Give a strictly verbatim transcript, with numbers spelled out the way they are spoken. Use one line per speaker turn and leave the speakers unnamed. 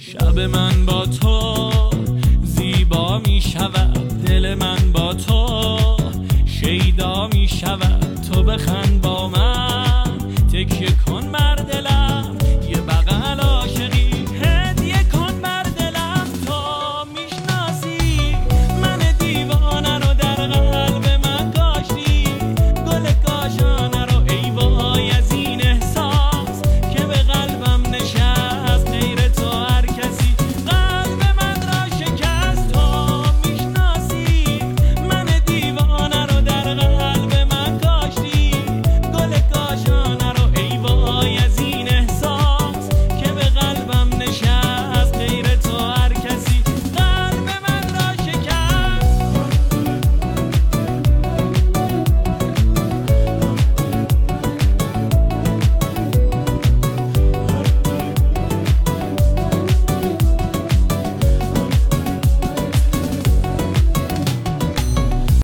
شب من با تو زیبا می شود، دل من با تو شیدا می شود. تو بخند با من